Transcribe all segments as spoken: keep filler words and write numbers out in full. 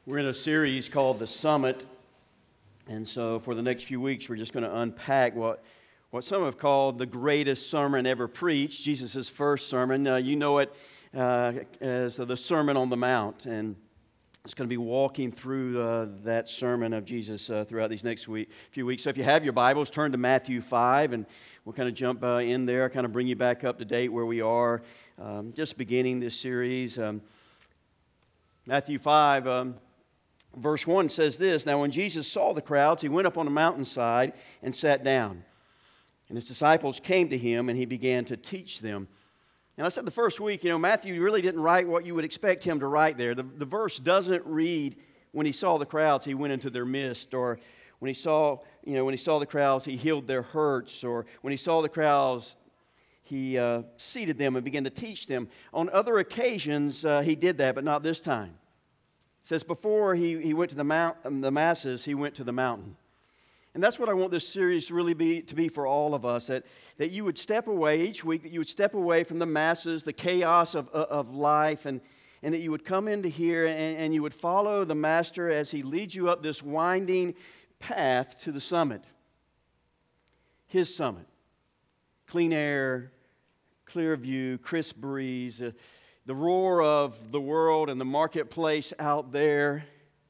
We're in a series called The Summit, and so for the next few weeks, we're just going to unpack what, what some have called the greatest sermon ever preached, Jesus' first sermon. Uh, you know it uh, as the Sermon on the Mount, and it's going to be walking through uh, that sermon of Jesus uh, throughout these next week, few weeks. So if you have your Bibles, turn to Matthew five, and we'll kind of jump uh, in there, kind of bring you back up to date where we are, um, just beginning this series. Um, Matthew five... Um, Verse one says this, "Now when Jesus saw the crowds, he went up on a mountainside and sat down. And his disciples came to him, and he began to teach them." And I said the first week, you know, Matthew really didn't write what you would expect him to write there. The, the verse doesn't read, "When he saw the crowds, he went into their midst," or when he saw, you know, when he saw the crowds, he healed their hurts, or when he saw the crowds, he uh, seated them and began to teach them. On other occasions, uh, he did that, but not this time. It says before he, he went to the mount, the masses, he went to the mountain. And that's what I want this series to really be to be for all of us, that, that you would step away each week, that you would step away from the masses, the chaos of, of life, and, and that you would come into here and, and you would follow the Master as he leads you up this winding path to the summit. His summit. Clean air, clear view, crisp breeze, uh, the roar of the world and the marketplace out there,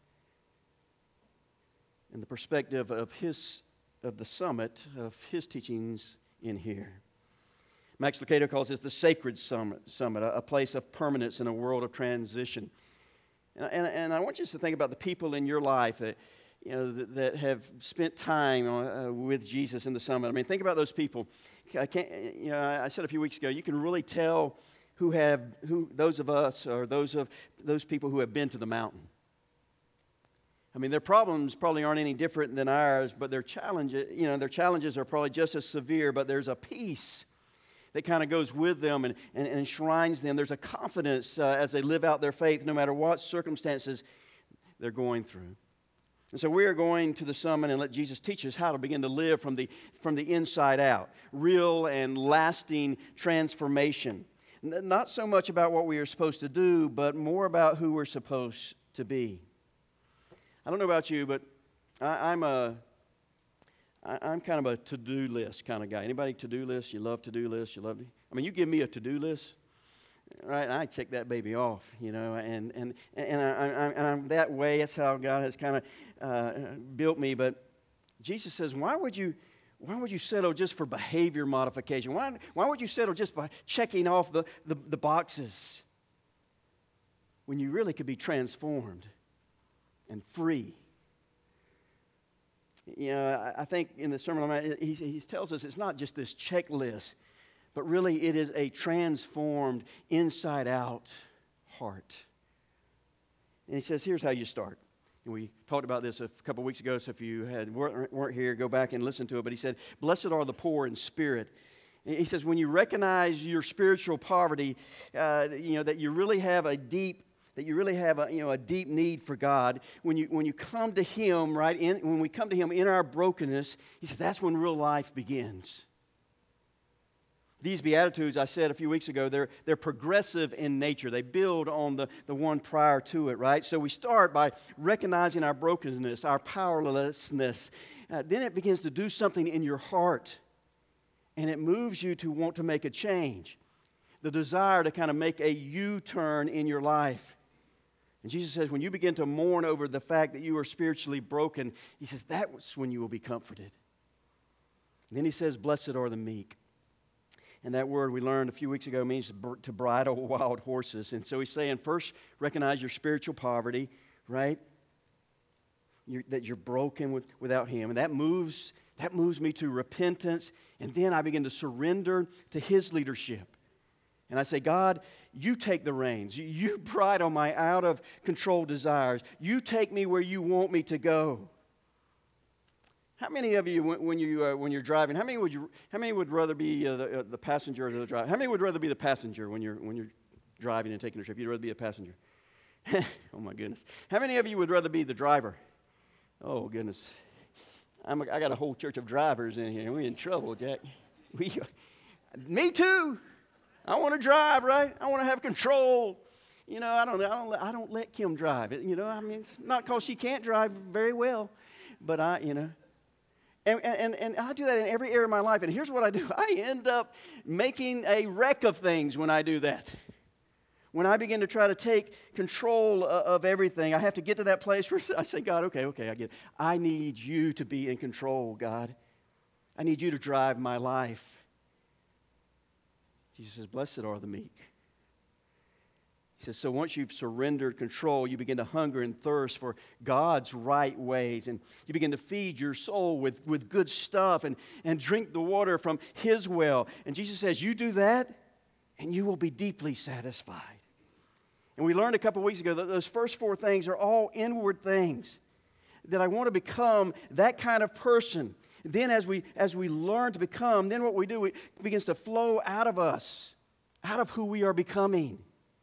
and the perspective of his of the summit of his teachings in here. Max Lucado calls this the sacred summit, summit a, a place of permanence in a world of transition. And, and, and I want you to think about the people in your life that, you know, that, that have spent time uh, with Jesus in the summit. I mean, think about those people. I can't, you know, I said a few weeks ago, you can really tell who have who those of us or those of those people who have been to the mountain. I mean, their problems probably aren't any different than ours, but their challenges, you know, their challenges are probably just as severe, but there's a peace that kind of goes with them and, and, and enshrines them. There's a confidence uh, as they live out their faith, no matter what circumstances they're going through. And so we are going to the summit and let Jesus teach us how to begin to live from the from the inside out, real and lasting transformation. Not so much about what we are supposed to do, but more about who we're supposed to be. I don't know about you, but I, I'm a, I, I'm kind of a to-do list kind of guy. Anybody to-do list? You love to-do lists? You love? I mean, you give me a to-do list, right? And I check that baby off, you know. And and and, I, I, and I'm that way. That's how God has kind of uh, built me. But Jesus says, why would you? Why would you settle just for behavior modification? Why, why would you settle just by checking off the, the, the boxes when you really could be transformed and free? You know, I, I think in the Sermon on the Mount, he, he tells us it's not just this checklist, but really it is a transformed, inside-out heart. And he says, here's how you start. And we talked about this a couple weeks ago, so if you had, weren't, weren't here, go back and listen to it. But he said, blessed are the poor in spirit. And he says, when you recognize your spiritual poverty, uh, you know, that you really have a deep, that you really have a, you know, a deep need for God. When you, when you come to Him, right, in, when we come to Him in our brokenness, he says, that's when real life begins. These Beatitudes, I said a few weeks ago, they're, they're progressive in nature. They build on the, the one prior to it, right? So we start by recognizing our brokenness, our powerlessness. Uh, then it begins to do something in your heart, and it moves you to want to make a change. The desire to kind of make a U-turn in your life. And Jesus says, when you begin to mourn over the fact that you are spiritually broken, He says, that's when you will be comforted. And then He says, blessed are the meek. And that word we learned a few weeks ago means to bridle wild horses. And so he's saying, first, recognize your spiritual poverty, right? You're, that you're broken with, without Him. And that moves, that moves me to repentance. And then I begin to surrender to His leadership. And I say, God, you take the reins. You, you bridle my out-of-control desires. You take me where you want me to go. How many of you, when you uh, when you're driving, how many would you how many would rather be uh, the, uh, the passenger or the driver? How many would rather be the passenger when you're when you're driving and taking a trip? You'd rather be a passenger. Oh my goodness! How many of you would rather be the driver? Oh goodness! I'm a, I got a whole church of drivers in here. We're in trouble, Jack. We, me too. I want to drive, right? I want to have control. You know, I don't, I don't, I don't let Kim drive. You know, I mean, it's not because she can't drive very well, but I, you know. And, and, and I do that in every area of my life. And here's what I do. I end up making a wreck of things when I do that. When I begin to try to take control of everything, I have to get to that place where I say, God, okay, okay, I get it. I need you to be in control, God. I need you to drive my life. Jesus says, blessed are the meek. He says, so once you've surrendered control, you begin to hunger and thirst for God's right ways. And you begin to feed your soul with, with good stuff and, and drink the water from His well. And Jesus says, you do that, and you will be deeply satisfied. And we learned a couple weeks ago that those first four things are all inward things. That I want to become that kind of person. Then as we, as we learn to become, then what we do, it begins to flow out of us, out of who we are becoming.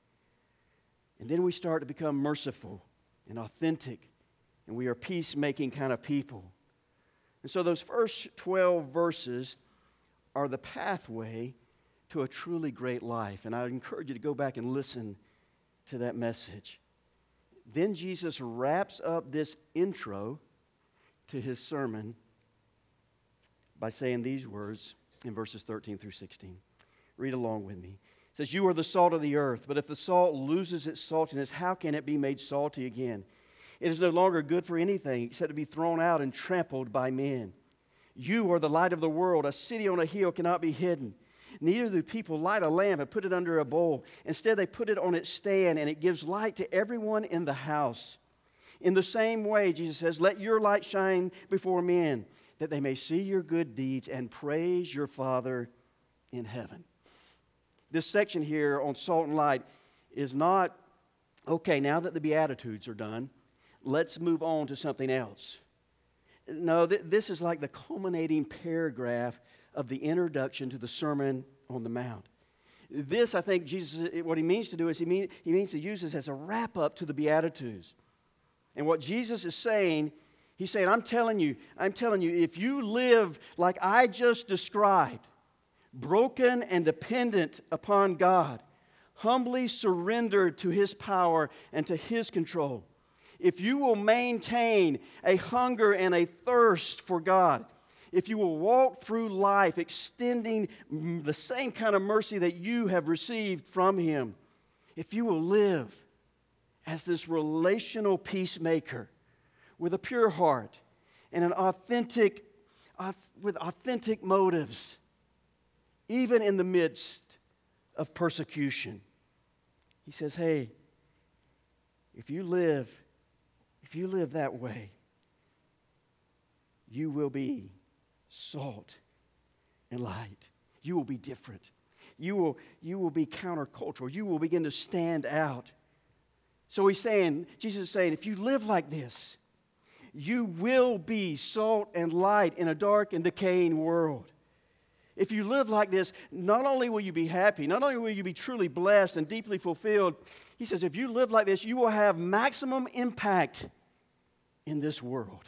And then we start to become merciful and authentic, and we are peacemaking kind of people. And so those first twelve verses are the pathway to a truly great life. And I encourage you to go back and listen to that message. Then Jesus wraps up this intro to His sermon by saying these words in verses thirteen through sixteen. Read along with me. It says, you are the salt of the earth, but if the salt loses its saltiness, how can it be made salty again? It is no longer good for anything except to be thrown out and trampled by men. You are the light of the world. A city on a hill cannot be hidden. Neither do people light a lamp and put it under a bowl. Instead, they put it on its stand, and it gives light to everyone in the house. In the same way, Jesus says, let your light shine before men, that they may see your good deeds and praise your Father in heaven. This section here on salt and light is not, okay, now that the Beatitudes are done, let's move on to something else. No, th- this is like the culminating paragraph of the introduction to the Sermon on the Mount. This, I think, Jesus, what He means to do is He, mean, he means to use this as a wrap-up to the Beatitudes. And what Jesus is saying, He's saying, I'm telling you, I'm telling you, if you live like I just described, broken and dependent upon God, humbly surrendered to His power and to His control, if you will maintain a hunger and a thirst for God, if you will walk through life extending the same kind of mercy that you have received from Him, if you will live as this relational peacemaker with a pure heart and an authentic, with authentic motives, even in the midst of persecution. He says, hey, if you live, if you live that way, you will be salt and light. You will be different. You will, you will be countercultural. You will begin to stand out. So he's saying, Jesus is saying, if you live like this, you will be salt and light in a dark and decaying world. If you live like this, not only will you be happy, not only will you be truly blessed and deeply fulfilled, he says, if you live like this, you will have maximum impact in this world.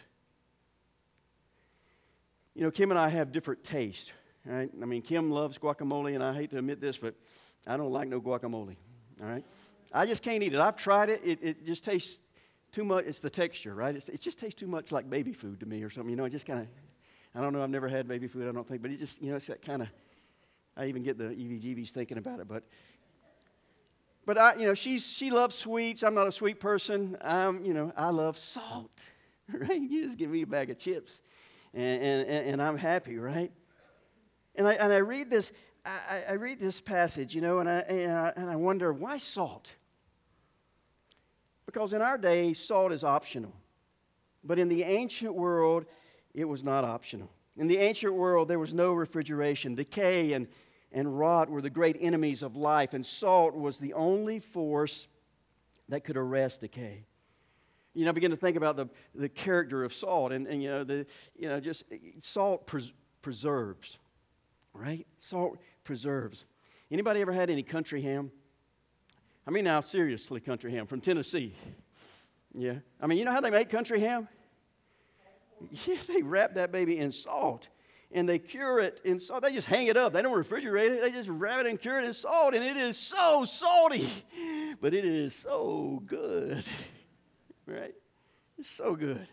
You know, Kim and I have different tastes, right? I mean, Kim loves guacamole, and I hate to admit this, but I don't like no guacamole, all right? I just can't eat it. I've tried it. It, it just tastes too much. It's the texture, right? It's, it just tastes too much like baby food to me or something. You know, it just kind of, I don't know. I've never had baby food, I don't think, but it just, you know, it's that kind of, I even get the E V G Bs thinking about it, but, but I, you know, she's, she loves sweets. I'm not a sweet person. I'm, you know, I love salt, right? You just give me a bag of chips, and, and, and I'm happy, right? And I, and I read this, I, I read this passage, you know, and I, and I, and I wonder, why salt? Because in our day, salt is optional. But in the ancient world, it was not optional. In the ancient world, there was no refrigeration. Decay and, and rot were the great enemies of life, and salt was the only force that could arrest decay. You know, I begin to think about the, the character of salt, and, and you know, the you know, just salt pres- preserves, right? Salt preserves. Anybody ever had any country ham? I mean, now, seriously, country ham from Tennessee. Yeah. I mean, you know how they make country ham? Yeah, they wrap that baby in salt. and they cure it in salt. They just hang it up. They don't refrigerate it. They just wrap it and cure it in salt, and it is so salty, but it is so good, right? It's so good.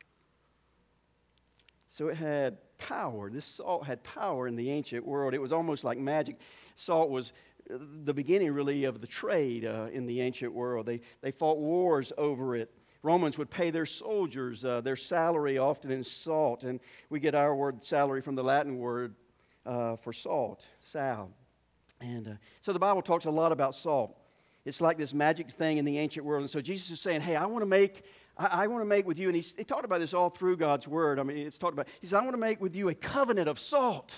So it had power. This salt had power in the ancient world. It was almost like magic. Salt was the beginning, really, of the trade uh, in the ancient world. They, they fought wars over it. Romans would pay their soldiers uh, their salary often in salt, and we get our word salary from the Latin word uh, for salt, sal. And uh, so the Bible talks a lot about salt. It's like this magic thing in the ancient world. And so Jesus is saying, hey, I want to make, I, I want to make with you, and he's, he talked about this all through God's word. I mean, it's talked about, he said, I want to make with you a covenant of salt.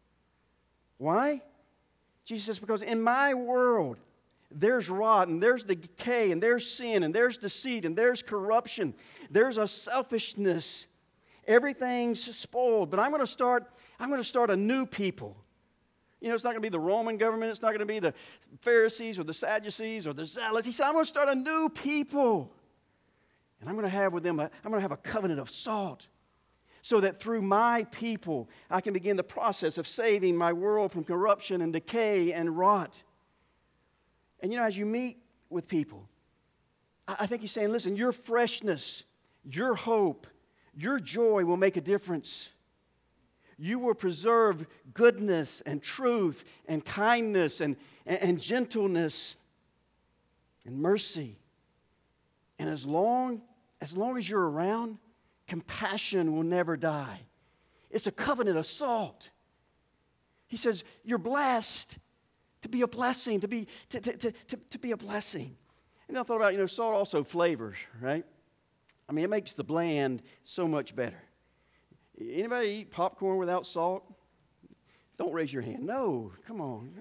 Why? Jesus says, because in my world, there's rot, and there's decay, and there's sin, and there's deceit, and there's corruption. There's a selfishness. Everything's spoiled. But I'm going to start, I'm going to start a new people. You know, it's not going to be the Roman government. It's not going to be the Pharisees or the Sadducees or the Zealots. He said, I'm going to start a new people. And I'm going to have with them, a, I'm going to have a covenant of salt. So that through my people, I can begin the process of saving my world from corruption and decay and rot. And you know, as you meet with people, I think he's saying, listen, your freshness, your hope, your joy will make a difference. You will preserve goodness and truth and kindness and, and, and gentleness and mercy. And as long, as long as you're around, compassion will never die. It's a covenant of salt. He says, you're blessed to be a blessing, to be, to, to, to, to, to be a blessing. And I thought about, you know, salt also flavors, right? I mean, it makes the bland so much better. Anybody eat popcorn without salt? Don't raise your hand. No, come on.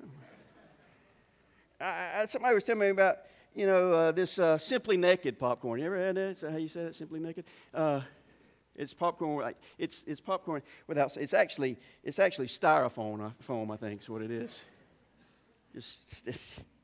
I, I, somebody was telling me about, you know, uh, this uh, Simply Naked popcorn. You ever had that? Is that how you say it, Simply Naked? Uh, it's popcorn. It's it's popcorn without. It's actually it's actually styrofoam. Foam, I think, is what it is. Just, just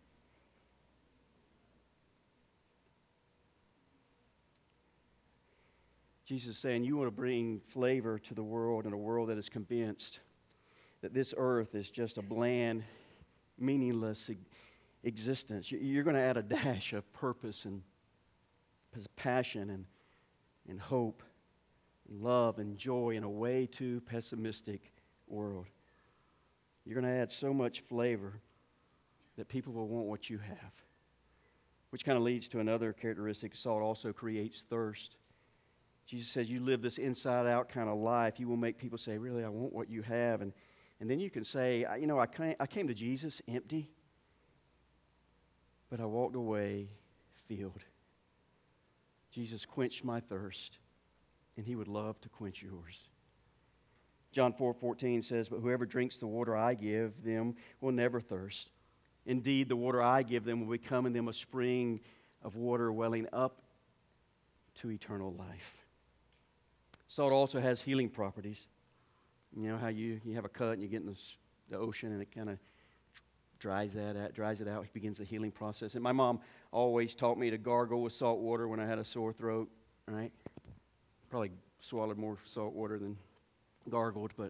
Jesus is saying, you want to bring flavor to the world, in a world that is convinced that this earth is just a bland, meaningless existence. You're going to add a dash of purpose and passion and, and hope and love and joy in a way too pessimistic world. You're going to add so much flavor that people will want what you have. Which kind of leads to another characteristic. Salt also creates thirst. Jesus says you live this inside-out kind of life. You will make people say, really, I want what you have. And, and then you can say, you know, I came, I came to Jesus empty, but I walked away filled. Jesus quenched my thirst, and he would love to quench yours. John four fourteen says, but whoever drinks the water I give them will never thirst. Indeed, the water I give them will become in them a spring of water welling up to eternal life. Salt also has healing properties. You know how you, you have a cut and you get in this, the ocean and it kind of dries that out, dries it out. It begins the healing process. And my mom always taught me to gargle with salt water when I had a sore throat. Right? Probably swallowed more salt water than gargled, but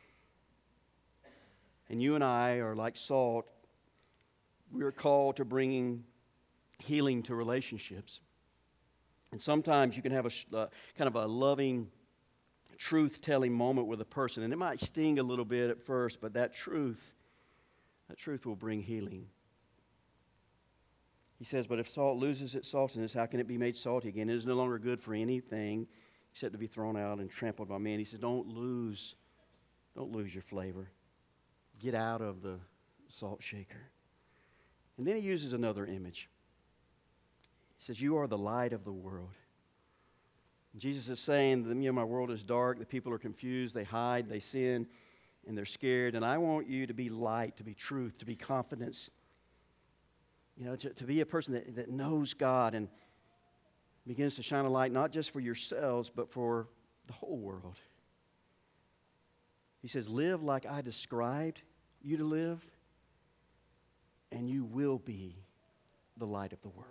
and you and I are like salt. We are called to bringing healing to relationships. And sometimes you can have a uh, kind of a loving, truth-telling moment with a person, and it might sting a little bit at first, but that truth, that truth will bring healing. He says, but if salt loses its saltiness, how can it be made salty again? It is no longer good for anything except to be thrown out and trampled by men. He says, don't lose, don't lose your flavor. Get out of the salt shaker. And then he uses another image. He says, you are the light of the world. And Jesus is saying, you know, my world is dark, the people are confused, they hide, they sin, and they're scared. And I want you to be light, to be truth, to be confidence. You know, to, to be a person that, that knows God and begins to shine a light not just for yourselves, but for the whole world. He says, live like I described you to live, and you will be the light of the world.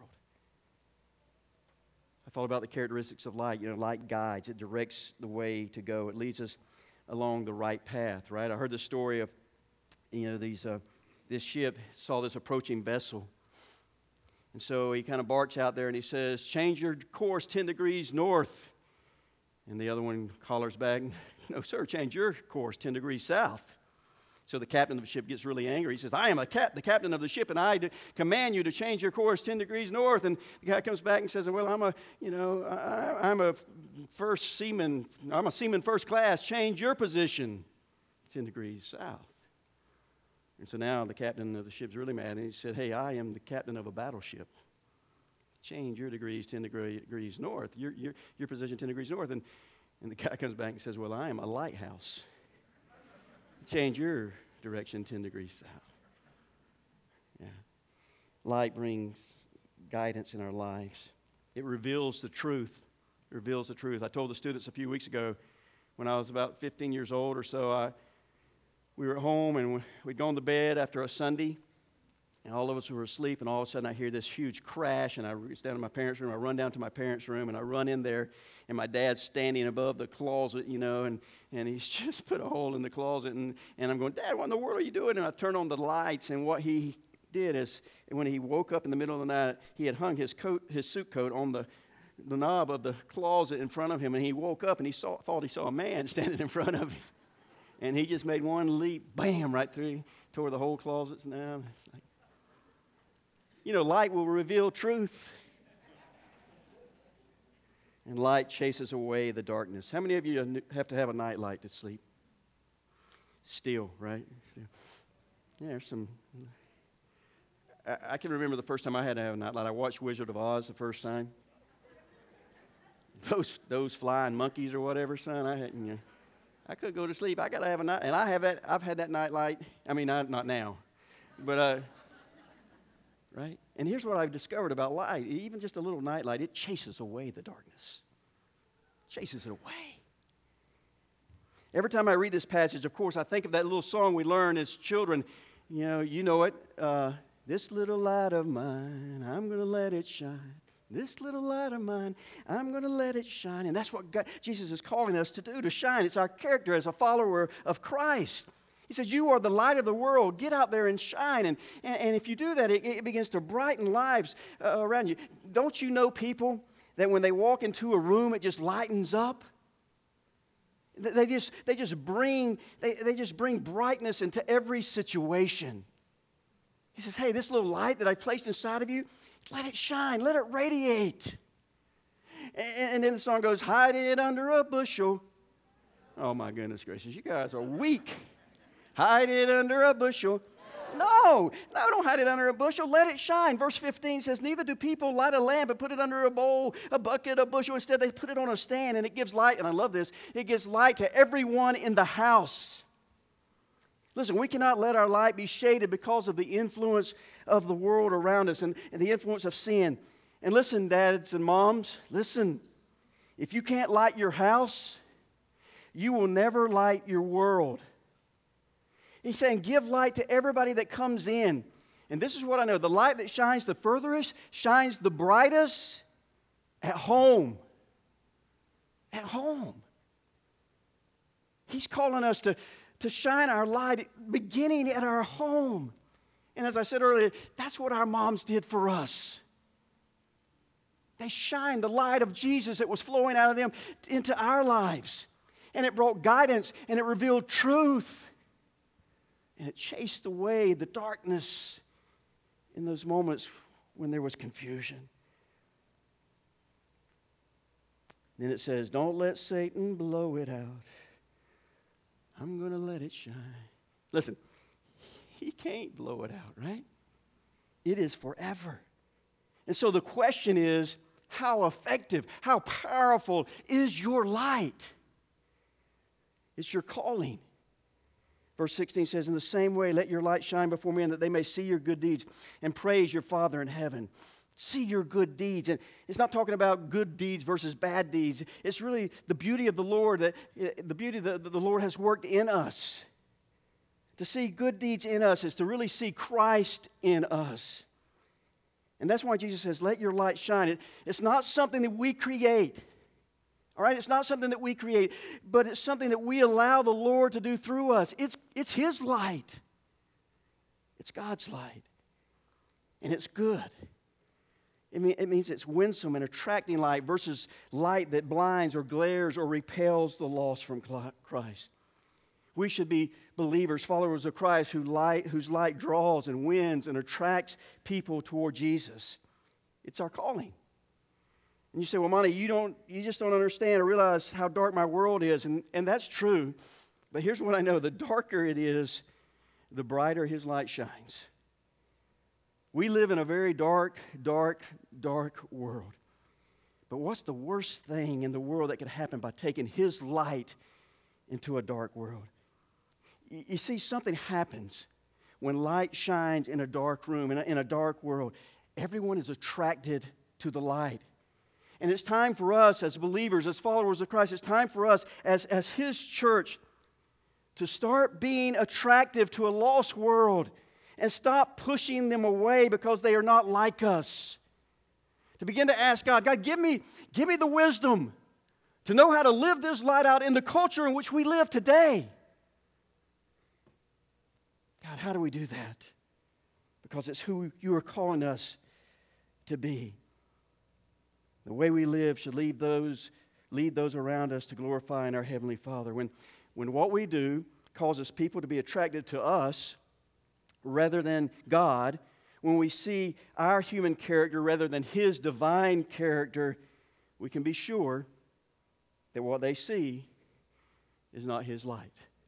I thought about the characteristics of light. You know, light guides. It directs the way to go. It leads us along the right path, right? I heard the story of, you know, these uh, this ship saw this approaching vessel. And so he kind of barks out there and he says, change your course ten degrees north. And the other one hollers back, no, sir, change your course ten degrees south. So the captain of the ship gets really angry. He says, I am a cap- the captain of the ship, and I d- command you to change your course ten degrees north. And the guy comes back and says, well, I'm a, you know, I, I'm a first seaman. I'm a seaman first class. Change your position ten degrees south. And so now the captain of the ship's really mad, and he said, hey, I am the captain of a battleship. Change your degrees ten degrees north, your, your, your position ten degrees north. And, and the guy comes back and says, well, I am a lighthouse. Change your direction ten degrees south. Yeah. Light brings guidance in our lives. It reveals the truth. It reveals the truth. I told the students a few weeks ago, when I was about fifteen years old or so, I, we were at home and we'd gone to bed after a Sunday, and all of us were asleep, and all of a sudden I hear this huge crash, and I reach down to my parents' room. I run down to my parents' room, and I run in there, and my dad's standing above the closet, you know, and, and he's just put a hole in the closet, and, and I'm going, Dad, what in the world are you doing? And I turn on the lights, and what he did is, when he woke up in the middle of the night, he had hung his coat, his suit coat on the, the knob of the closet in front of him, and he woke up, and he saw, thought he saw a man standing in front of him. And he just made one leap, bam, right through, tore the whole closet down. It's like, you know, light will reveal truth. And light chases away the darkness. How many of you have to have a night light to sleep? Still, right? Still. Yeah, there's some. I, I can remember the first time I had to have a night light. I watched Wizard of Oz the first time. Those those flying monkeys or whatever, son. I had, you know, I couldn't go to sleep. I got to have a night, and I have that. I've had that night light. I mean, not not now, but uh, right. And here's what I've discovered about light. Even just a little night light, it chases away the darkness. Chases it away. Every time I read this passage, of course, I think of that little song we learned as children. You know, you know it. Uh, this little light of mine, I'm going to let it shine. This little light of mine, I'm going to let it shine. And that's what God, Jesus is calling us to do, to shine. It's our character as a follower of Christ. He says, you are the light of the world. Get out there and shine. And, and, and if you do that, it, it begins to brighten lives uh, around you. Don't you know people that when they walk into a room, it just lightens up? They just, they just bring, they, they just bring brightness into every situation. He says, hey, this little light that I placed inside of you, let it shine. Let it radiate. And, and then the song goes, hide it under a bushel. Oh, my goodness gracious. You guys are weak. Hide it under a bushel. No, no, don't hide it under a bushel. Let it shine. Verse fifteen says, neither do people light a lamp and put it under a bowl, a bucket, a bushel. Instead, they put it on a stand, and it gives light. And I love this. It gives light to everyone in the house. Listen, we cannot let our light be shaded because of the influence of the world around us and, and the influence of sin. And listen, dads and moms, listen. If you can't light your house, you will never light your world. He's saying, give light to everybody that comes in. And this is what I know. The light that shines the furthest, shines the brightest at home. At home. He's calling us to, to shine our light beginning at our home. And as I said earlier, that's what our moms did for us. They shined the light of Jesus that was flowing out of them into our lives. And it brought guidance, and it revealed truth. And it chased away the darkness in those moments when there was confusion. Then it says, don't let Satan blow it out. I'm going to let it shine. Listen, he can't blow it out, right? It is forever. And so the question is, how effective, how powerful is your light? It's your calling. Verse sixteen says, in the same way, let your light shine before men that they may see your good deeds and praise your Father in heaven. See your good deeds. And it's not talking about good deeds versus bad deeds. It's really the beauty of the Lord, that the beauty that the Lord has worked in us. To see good deeds in us is to really see Christ in us. And that's why Jesus says, let your light shine. It, it's not something that we create. All right, it's not something that we create, but it's something that we allow the Lord to do through us. It's, it's His light. It's God's light. And it's good. It, mean, it means it's winsome and attracting light versus light that blinds or glares or repels the lost from Christ. We should be believers, followers of Christ, who light, whose light draws and wins and attracts people toward Jesus. It's our calling. And you say, well, Monty, you don't, you just don't understand or realize how dark my world is. And, and that's true. But here's what I know. The darker it is, the brighter His light shines. We live in a very dark, dark, dark world. But what's the worst thing in the world that could happen by taking His light into a dark world? You, you see, something happens when light shines in a dark room, in a, in a dark world. Everyone is attracted to the light. And it's time for us as believers, as followers of Christ, it's time for us as, as His church to start being attractive to a lost world and stop pushing them away because they are not like us. To begin to ask God, God, give me, give me the wisdom to know how to live this light out in the culture in which we live today. God, how do we do that? Because it's who You are calling us to be. The way we live should lead those, lead those around us to glorifying our Heavenly Father. When, when what we do causes people to be attracted to us rather than God, when we see our human character rather than His divine character, we can be sure that what they see is not His light.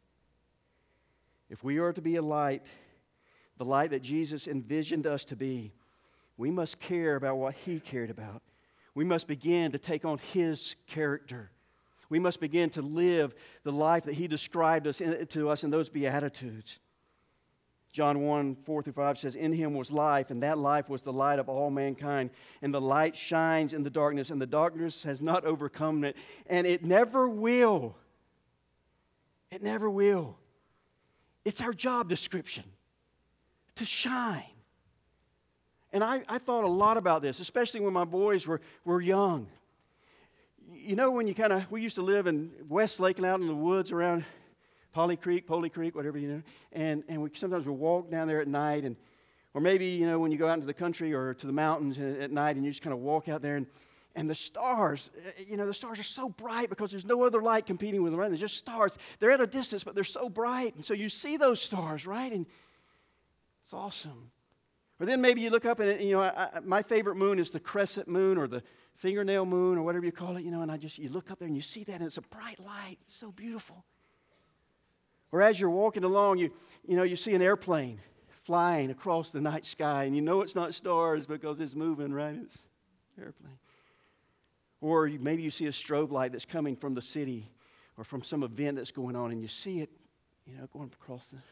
If we are to be a light, the light that Jesus envisioned us to be, we must care about what He cared about. We must begin to take on His character. We must begin to live the life that He described us in, to us in those Beatitudes. John one, four through five says, in Him was life, and that life was the light of all mankind. And the light shines in the darkness, and the darkness has not overcome it. And it never will. It never will. It's our job description to shine. And I, I thought a lot about this, especially when my boys were, were young. You know, when you kind of, we used to live in Westlake and out in the woods around Polly Creek, Polly Creek, whatever, you know. And, and we sometimes would walk down there at night. and Or maybe, you know, when you go out into the country or to the mountains at night and you just kind of walk out there. And, and the stars, you know, the stars are so bright because there's no other light competing with them, right? They're just stars. They're at a distance, but they're so bright. And so you see those stars, right? And it's awesome. Or then maybe you look up and, you know, I, I, my favorite moon is the crescent moon or the fingernail moon or whatever you call it, you know, and I just, you look up there and you see that and it's a bright light. It's so beautiful. Or as you're walking along, you, you know, you see an airplane flying across the night sky and you know it's not stars because it's moving, right? It's an airplane. Or you, maybe you see a strobe light that's coming from the city or from some event that's going on and you see it, you know, going across the...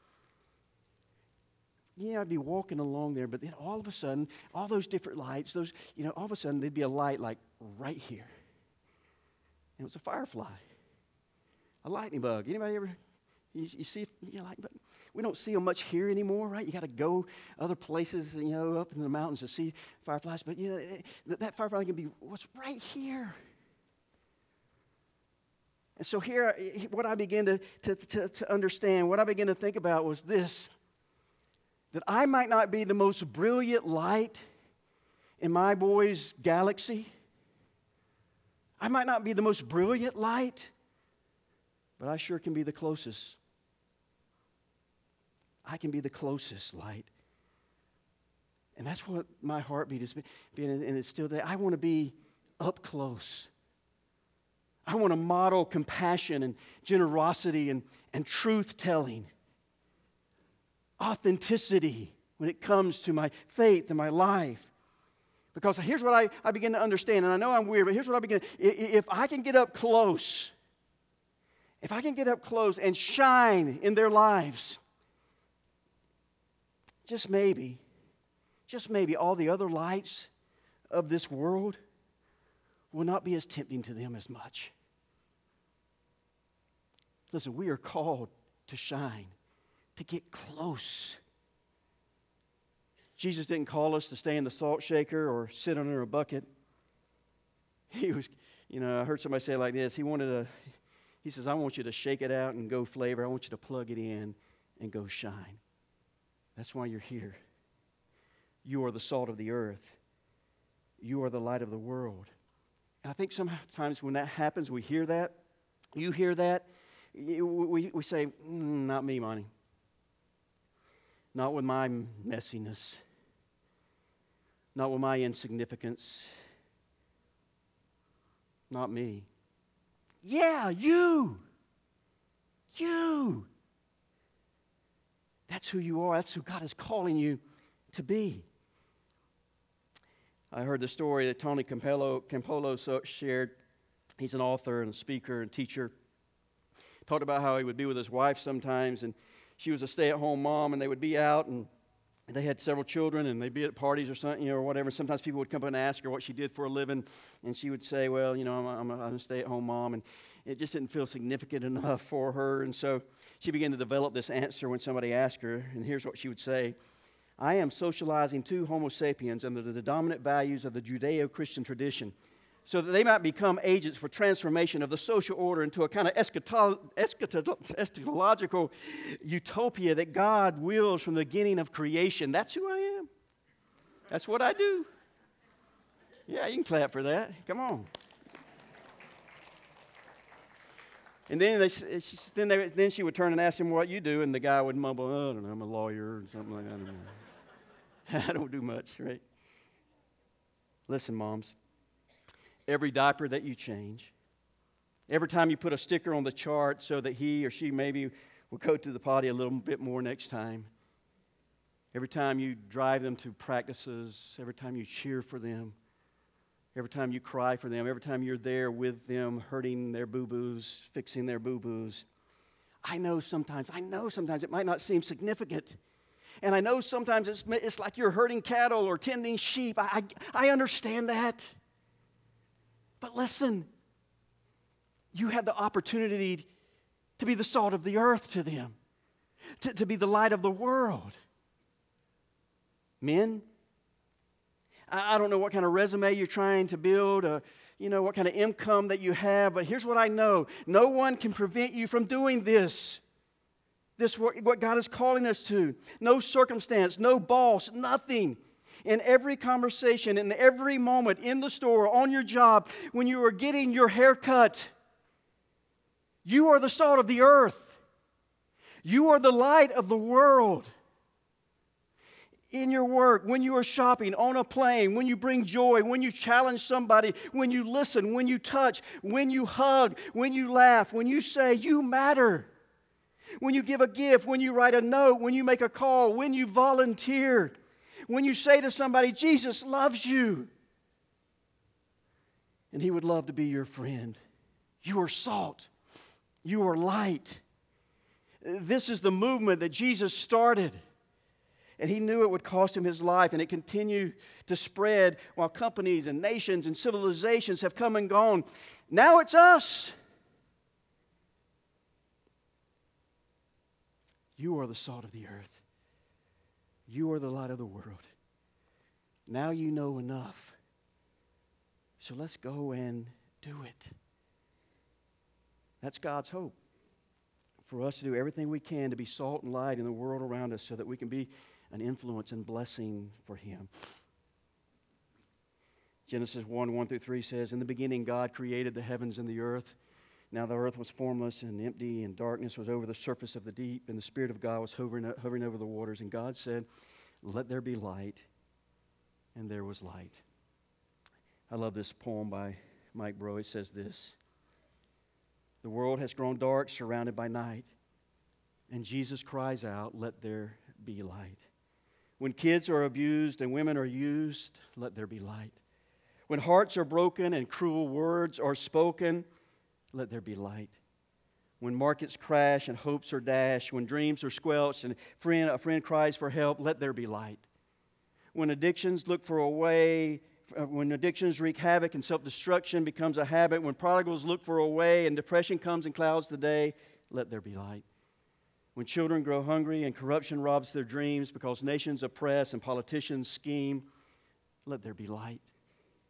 Yeah, I'd be walking along there, but then all of a sudden, all those different lights, those, you know, all of a sudden there'd be a light like right here. And it was a firefly, a lightning bug. Anybody ever, you, you see, you know, like, but we don't see them much here anymore, right? You got to go other places, you know, up in the mountains to see fireflies. But, you know, it, that firefly can be what's right here. And so here, what I began to, to, to, to understand, what I began to think about was this. That I might not be the most brilliant light in my boy's galaxy. I might not be the most brilliant light, but I sure can be the closest. I can be the closest light. And that's what my heartbeat has been, and it's still there. I want to be up close. I want to model compassion and generosity and, and truth-telling. Authenticity when it comes to my faith and my life. Because here's what I, I begin to understand, and I know I'm weird, but here's what I begin. If I can get up close, if I can get up close and shine in their lives, just maybe, just maybe all the other lights of this world will not be as tempting to them as much. Listen, we are called to shine, to get close. Jesus didn't call us to stay in the salt shaker or sit under a bucket. He was, you know, I heard somebody say it like this. He wanted to, he says, I want you to shake it out and go flavor. I want you to plug it in and go shine. That's why you're here. You are the salt of the earth. You are the light of the world. And I think sometimes when that happens, we hear that. You hear that. We, we say, mm, not me, Monty. Not with my messiness. Not with my insignificance. Not me. Yeah, you. You. That's who you are. That's who God is calling you to be. I heard the story that Tony Campolo, Campolo so shared. He's an author and a speaker and teacher. Talked about how he would be with his wife sometimes, and she was a stay-at-home mom, and they would be out, and they had several children, and they'd be at parties or something, you know, or whatever. Sometimes people would come up and ask her what she did for a living, and she would say, well, you know, I'm a, I'm a, I'm a stay-at-home mom, and it just didn't feel significant enough for her, and so she began to develop this answer when somebody asked her, and here's what she would say. I am socializing two Homo sapiens under the dominant values of the Judeo-Christian tradition so that they might become agents for transformation of the social order into a kind of eschato- eschato- eschatological utopia that God wills from the beginning of creation. That's who I am. That's what I do. Yeah, you can clap for that. Come on. And then, they, she, then, they, then she would turn and ask him what you do, and the guy would mumble, oh, I don't know, I'm a lawyer or something like that. I don't know. I don't do much, right? Listen, moms. Every diaper that you change, every time you put a sticker on the chart so that he or she maybe will go to the potty a little bit more next time, every time you drive them to practices, every time you cheer for them, every time you cry for them, every time you're there with them, hurting their boo-boos, fixing their boo-boos, I know sometimes, I know sometimes it might not seem significant. And I know sometimes it's, it's like you're herding cattle or tending sheep. I, I, I understand that. But listen, you have the opportunity to be the salt of the earth to them, to, to be the light of the world. Men, I, I don't know what kind of resume you're trying to build, uh, you know, what kind of income that you have, but here's what I know. No one can prevent you from doing this. This what God is calling us to. No circumstance, no boss, nothing. In every conversation, in every moment, in the store, on your job, when you are getting your hair cut, you are the salt of the earth. You are the light of the world. In your work, when you are shopping, on a plane, when you bring joy, when you challenge somebody, when you listen, when you touch, when you hug, when you laugh, when you say, you matter. When you give a gift, when you write a note, when you make a call, when you volunteer, when you say to somebody, Jesus loves you, and He would love to be your friend. You are salt. You are light. This is the movement that Jesus started, and He knew it would cost Him His life, and it continued to spread while companies and nations and civilizations have come and gone. Now it's us. You are the salt of the earth. You are the light of the world. Now you know enough. So let's go and do it. That's God's hope. For us to do everything we can to be salt and light in the world around us so that we can be an influence and blessing for Him. Genesis one, one through three says, in the beginning God created the heavens and the earth. Now the earth was formless and empty, and darkness was over the surface of the deep, and the Spirit of God was hovering, hovering over the waters. And God said, let there be light, and there was light. I love this poem by Mike Breaux. It says this, the world has grown dark, surrounded by night, and Jesus cries out, let there be light. When kids are abused and women are used, let there be light. When hearts are broken and cruel words are spoken, let there be light. When markets crash and hopes are dashed, when dreams are squelched and friend, a friend cries for help, let there be light. When addictions look for a way, when addictions wreak havoc and self-destruction becomes a habit, when prodigals look for a way and depression comes and clouds the day, let there be light. When children grow hungry and corruption robs their dreams because nations oppress and politicians scheme, let there be light.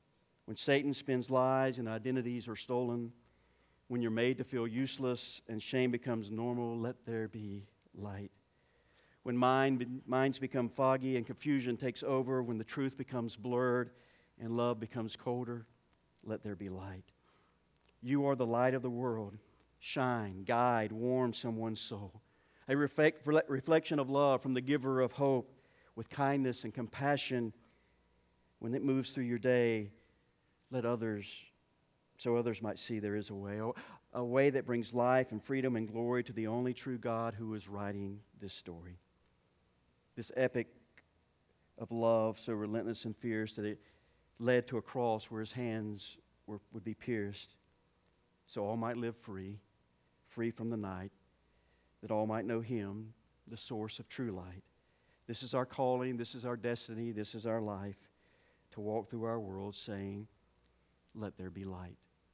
when Satan spins lies and identities are stolen, when you're made to feel useless and shame becomes normal, let there be light. When mind, minds become foggy and confusion takes over, when the truth becomes blurred and love becomes colder, let there be light. You are the light of the world. Shine, guide, warm someone's soul. A reflect, reflection of love from the giver of hope with kindness and compassion. When it moves through your day, let others, so others might see there is a way. A way that brings life and freedom and glory to the only true God who is writing this story. This epic of love so relentless and fierce that it led to a cross where his hands were, would be pierced so all might live free, free from the night, that all might know him, the source of true light. This is our calling, this is our destiny, this is our life, to walk through our world saying, let there be light.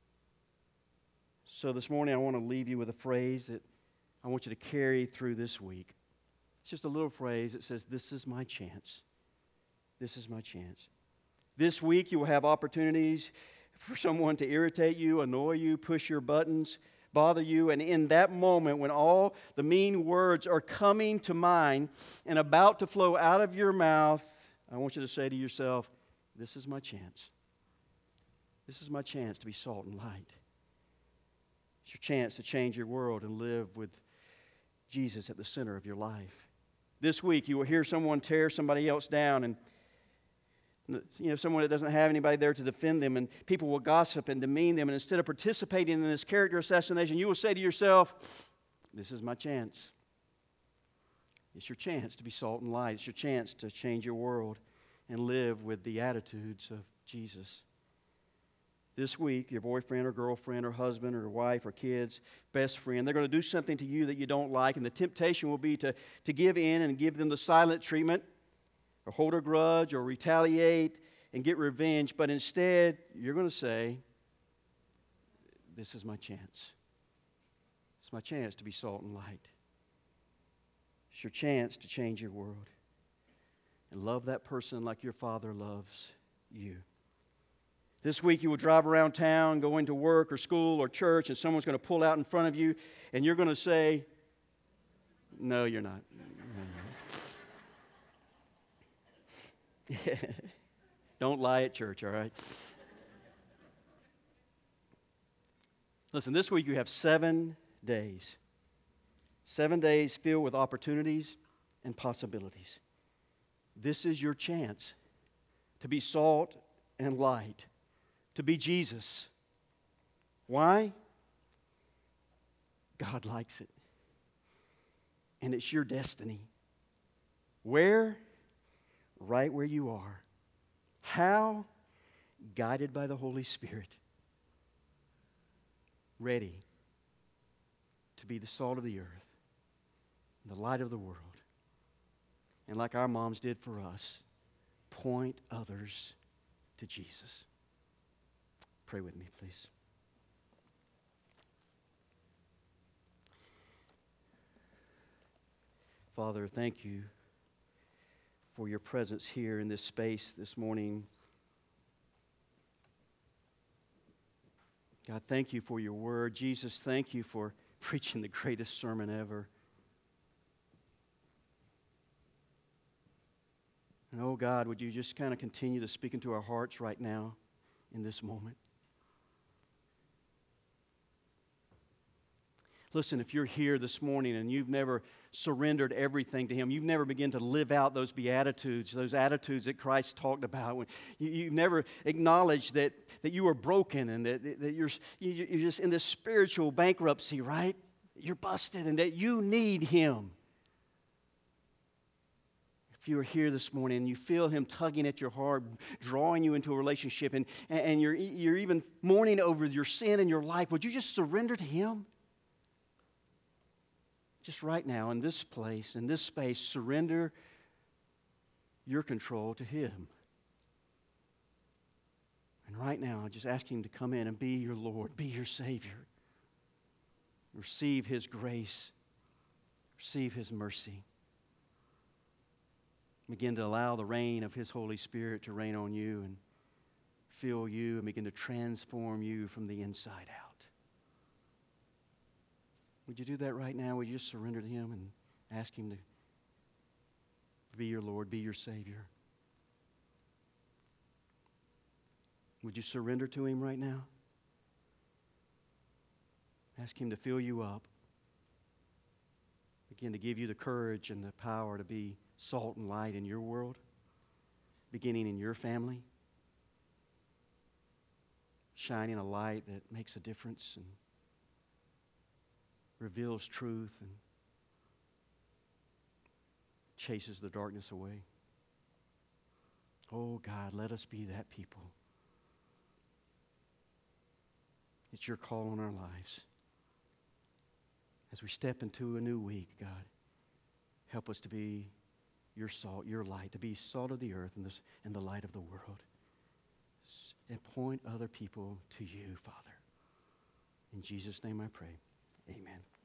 So this morning I want to leave you with a phrase that I want you to carry through this week. It's just a little phrase that says, this is my chance. This is my chance. This week you will have opportunities for someone to irritate you, annoy you, push your buttons, bother you. And in that moment when all the mean words are coming to mind and about to flow out of your mouth, I want you to say to yourself, this is my chance. This is my chance to be salt and light. It's your chance to change your world and live with Jesus at the center of your life. This week you will hear someone tear somebody else down, and you know, someone that doesn't have anybody there to defend them, and people will gossip and demean them, and instead of participating in this character assassination, you will say to yourself, this is my chance. It's your chance to be salt and light. It's your chance to change your world and live with the attitudes of Jesus. This week, your boyfriend or girlfriend or husband or wife or kids, best friend, they're going to do something to you that you don't like, and the temptation will be to, to give in and give them the silent treatment, or hold a grudge, or retaliate and get revenge. But instead, you're going to say, this is my chance. It's my chance to be salt and light. It's your chance to change your world and love that person like your Father loves you. This week you will drive around town, go into work or school or church, and someone's going to pull out in front of you, and you're going to say, no, you're not. Don't lie at church, all right? Listen, this week you have seven days. Seven days filled with opportunities and possibilities. This is your chance to be salt and light, to be Jesus. Why? God likes it. And it's your destiny. Where? Right where you are. How? Guided by the Holy Spirit. Ready to be the salt of the earth, the light of the world. And like our moms did for us, point others to Jesus. Pray with me, please. Father, thank you for your presence here in this space this morning. God, thank you for your word. Jesus, thank you for preaching the greatest sermon ever. And oh God, would you just kind of continue to speak into our hearts right now in this moment? Listen, if you're here this morning and you've never surrendered everything to Him, you've never begun to live out those beatitudes, those attitudes that Christ talked about, when you, you've never acknowledged that, that you are broken and that, that you're, you, you're just in this spiritual bankruptcy, right? You're busted and that you need Him. If you are here this morning and you feel Him tugging at your heart, drawing you into a relationship, and, and you're, you're even mourning over your sin in your life, would you just surrender to Him? Just right now, in this place, in this space, surrender your control to Him. And right now, just ask Him to come in and be your Lord, be your Savior. Receive His grace. Receive His mercy. Begin to allow the reign of His Holy Spirit to reign on you and fill you and begin to transform you from the inside out. Would you do that right now? Would you just surrender to Him and ask Him to be your Lord, be your Savior? Would you surrender to Him right now? Ask Him to fill you up. Begin to give you the courage and the power to be salt and light in your world, beginning in your family, shining a light that makes a difference and reveals truth and chases the darkness away. Oh God, let us be that people. It's your call on our lives. As we step into a new week, God, help us to be your salt, your light, to be salt of the earth and, this, and the light of the world. And point other people to you, Father. In Jesus' name I pray. Amen.